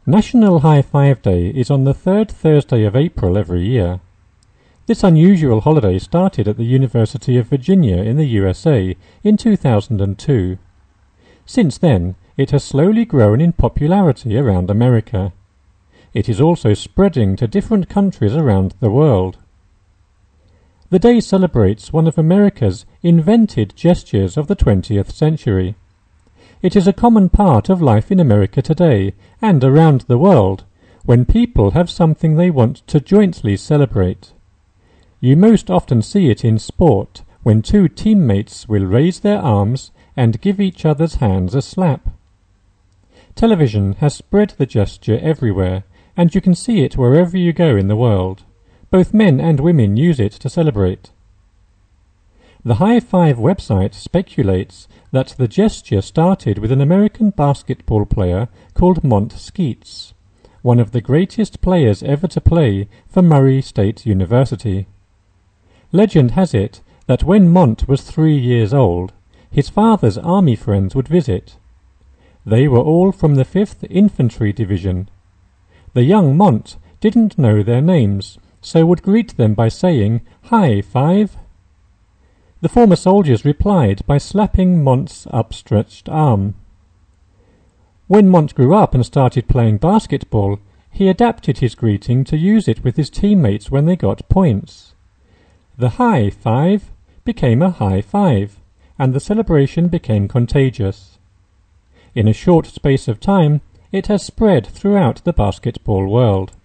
National High Five Day is on the third Thursday of April every year. This unusual holiday started at the University of Virginia in the USA in 2002. Since then, it has slowly grown in popularity around America. It is also spreading to different countries around the world. The day celebrates one of America's invented gestures of the 20th century. It is a common part of life in America today and around the world when people have something they want to jointly celebrate. You most often see it in sport when two teammates will raise their arms and give each other's hands a slap. Television has spread the gesture everywhere, and you can see it wherever you go in the world. Both men and women use it to celebrate. The High Five website speculates that the gesture started with an American basketball player called Mont Skeets, one of the greatest players ever to play for Murray State University. Legend has it that when Mont was 3 years old, his father's army friends would visit. They were all from the 5th Infantry Division. The young Mont didn't know their names, so would greet them by saying, "High Five." The former soldiers replied by slapping Mont's upstretched arm. When Mont grew up and started playing basketball, he adapted his greeting to use it with his teammates when they got points. The High Five became a High Five, and the celebration became contagious. In a short space of time, it has spread throughout the basketball world.